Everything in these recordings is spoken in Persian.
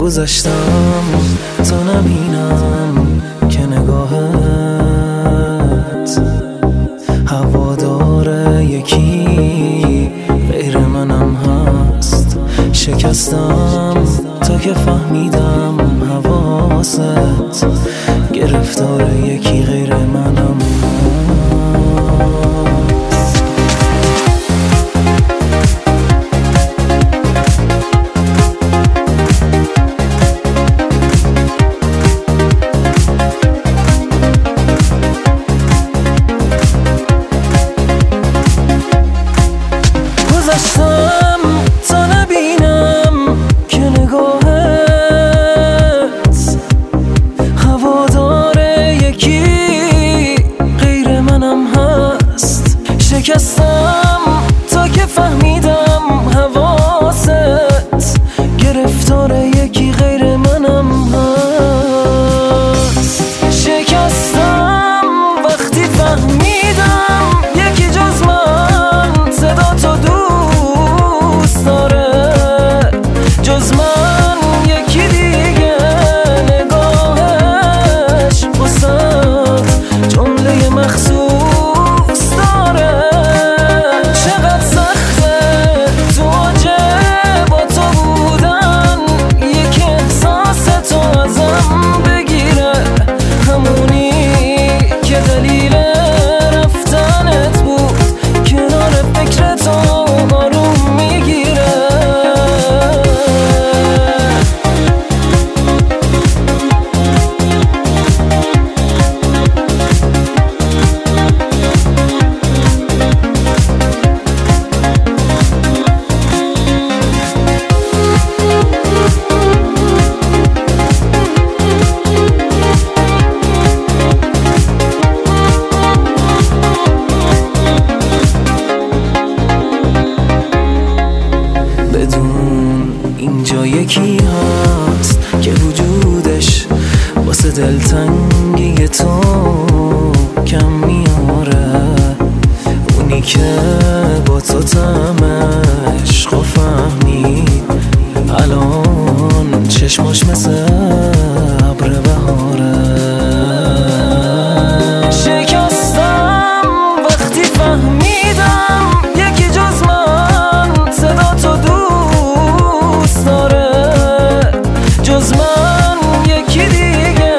گذشتم تا نبینم که نگاهت هوادار یکی غیر منم هست. شکستم تا که فهمیدم حواست گرفتار یکی غیر منم هست. گذشتم تا نبینم که نگاهت هوادار یکی غیر منم هست. شکستم تا که فهمیدم حواست گرفتار یکی غیر منم هست. شکستم وقتی فهمیدم یکی جز من صدا تو دوست داره، جز من یکی دیگه نگاهش واسه جمله مخصوص داره. چقدر سخته تو واجه با تو بودن، یک احساس تو ازم بگیره، همونی که دلیل رفتنت بود کنار فکر تو آروم میگیره. اینجا یکی هست که وجودش واسه دلتنگی تو کم میاره، اونی که با تو طعم عشقو فهمید الان چشماش مثل ابر بهاره. شکستم وقتی فهمیدم یکی جز من صدا تو دوست داره، جز من یکی دیگه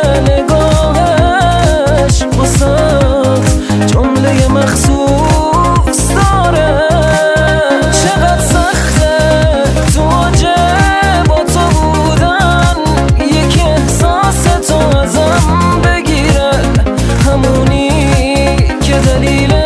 نگاهش واسه جمله مخصوص داره. چقدر سخته تو واجه با تو بودن، یک احساس تو ازم بگیره، همونی که دلیل